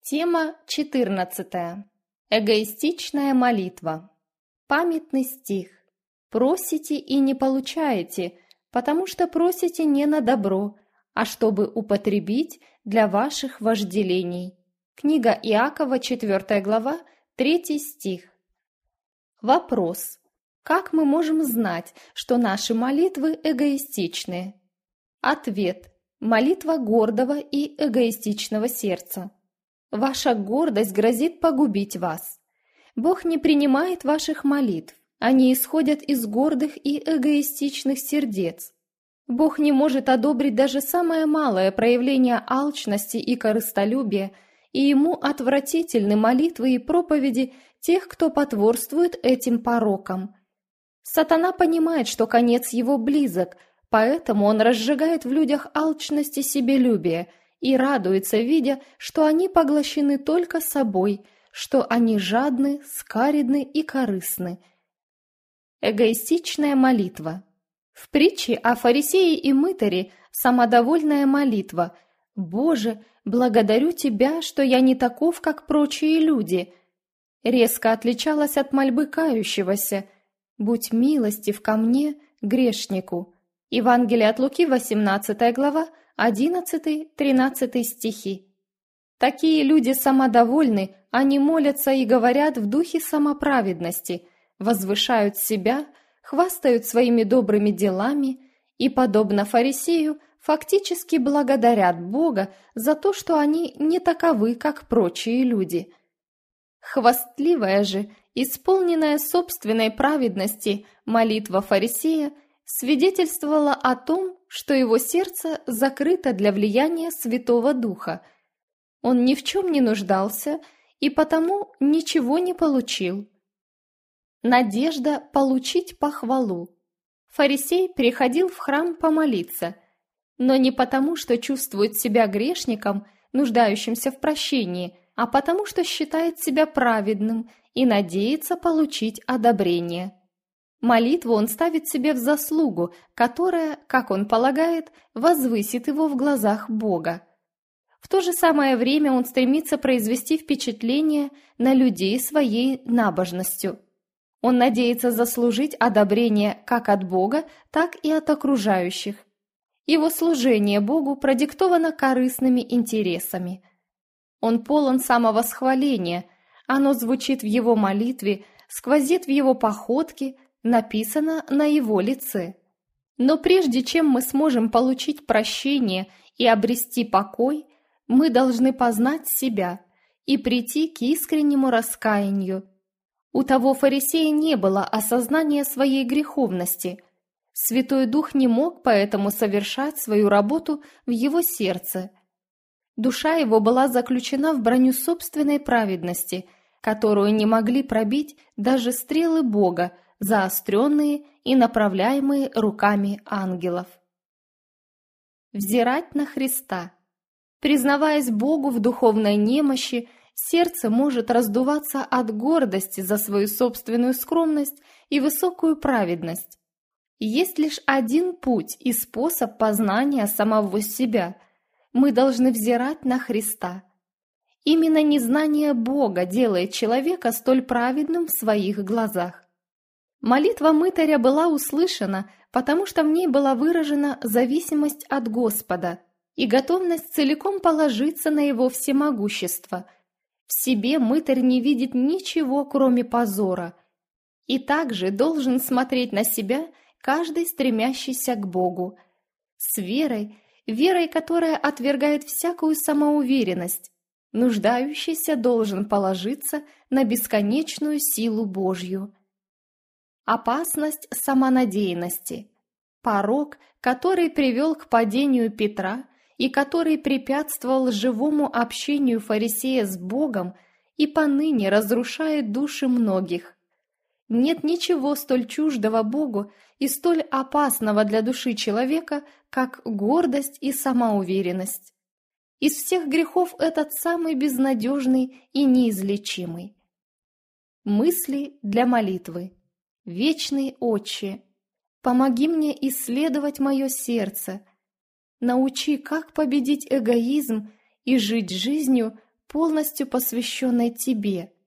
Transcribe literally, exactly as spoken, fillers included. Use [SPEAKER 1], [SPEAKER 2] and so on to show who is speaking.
[SPEAKER 1] Тема четырнадцатая. Эгоистичная молитва. Памятный стих. Просите и не получаете, потому что просите не на добро, а чтобы употребить для ваших вожделений. Книга Иакова, четвёртая глава, третий стих. Вопрос. Как мы можем знать, что наши молитвы эгоистичные? Ответ. Молитва гордого и эгоистичного сердца. Ваша гордость грозит погубить вас. Бог не принимает ваших молитв, они исходят из гордых и эгоистичных сердец. Бог не может одобрить даже самое малое проявление алчности и корыстолюбия, и ему отвратительны молитвы и проповеди тех, кто потворствует этим порокам. Сатана понимает, что конец его близок, поэтому он разжигает в людях алчность и себелюбие и радуется, видя, что они поглощены только собой, что они жадны, скаридны и корыстны. Эгоистичная молитва. В притче о фарисее и мытаре самодовольная молитва: «Боже, благодарю Тебя, что я не таков, как прочие люди», резко отличалась от мольбы кающегося: «Будь милостив ко мне, грешнику». Евангелие от Луки, восемнадцатая глава, одиннадцатый-тринадцатый стихи. Такие люди самодовольны, они молятся и говорят в духе самоправедности, возвышают себя, хвастают своими добрыми делами и, подобно фарисею, фактически благодарят Бога за то, что они не таковы, как прочие люди. Хвастливая же, исполненная собственной праведности, молитва фарисея свидетельствовала о том, что его сердце закрыто для влияния Святого Духа. Он ни в чем не нуждался и потому ничего не получил. Надежда получить похвалу. Фарисей приходил в храм помолиться, но не потому, что чувствует себя грешником, нуждающимся в прощении, а потому, что считает себя праведным и надеется получить одобрение. Молитву он ставит себе в заслугу, которая, как он полагает, возвысит его в глазах Бога. В то же самое время он стремится произвести впечатление на людей своей набожностью. Он надеется заслужить одобрение как от Бога, так и от окружающих. Его служение Богу продиктовано корыстными интересами. Он полон самовосхваления, оно звучит в его молитве, сквозит в его походке, написано на его лице. Но прежде чем мы сможем получить прощение и обрести покой, мы должны познать себя и прийти к искреннему раскаянию. У того фарисея не было осознания своей греховности. Святой Дух не мог поэтому совершать свою работу в его сердце. Душа его была заключена в броню собственной праведности, которую не могли пробить даже стрелы Бога, заостренные и направляемые руками ангелов. Взирать на Христа. Признаваясь Богу в духовной немощи, сердце может раздуваться от гордости за свою собственную скромность и высокую праведность. Есть лишь один путь и способ познания самого себя. Мы должны взирать на Христа. Именно незнание Бога делает человека столь праведным в своих глазах. Молитва мытаря была услышана, потому что в ней была выражена зависимость от Господа и готовность целиком положиться на Его всемогущество. В себе мытарь не видит ничего, кроме позора, и также должен смотреть на себя каждый стремящийся к Богу, с верой, верой, которая отвергает всякую самоуверенность. Нуждающийся должен положиться на бесконечную силу Божью. Опасность самонадеянности. Порок, который привел к падению Петра и который препятствовал живому общению фарисея с Богом и поныне разрушает души многих. Нет ничего столь чуждого Богу и столь опасного для души человека, как гордость и самоуверенность. Из всех грехов этот самый безнадежный и неизлечимый. Мысли для молитвы. Вечный Отче, помоги мне исследовать мое сердце, научи, как победить эгоизм и жить жизнью, полностью посвященной тебе.